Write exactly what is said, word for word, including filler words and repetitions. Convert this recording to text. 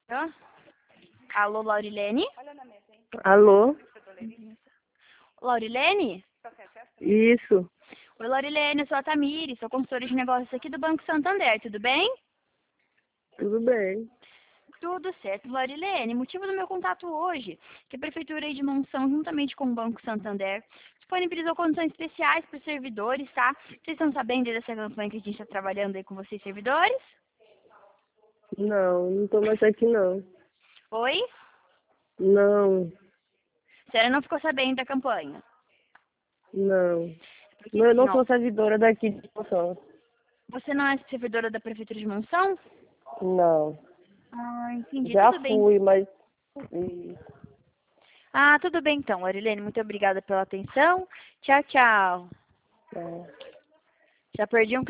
Ó. Alô, Laurilene? Alô? Laurilene? Isso, Oi, Laurilene, eu sou a Tamires, sou consultora de negócios aqui do Banco Santander, tudo bem? tudo bem. Tudo certo, Laurilene. Motivo do meu contato hoje, que a Prefeitura de Monção, juntamente com o Banco Santander, disponibilizou condições especiais para os servidores, tá? Vocês estão sabendo dessa campanha que a gente está trabalhando aí com vocês, servidores? Não, não tô mais aqui não. Oi? Não, A senhora não ficou sabendo da campanha? não. Porque Não, eu assim, não ó, sou servidora daqui de Monção. você não é servidora da Prefeitura de Monção? Não. Ah, entendi. Já Tudo bem. fui, mas. Ih, Ah, tudo bem então, Laurilene. Muito obrigada pela atenção. Tchau, tchau. é. Já perdi um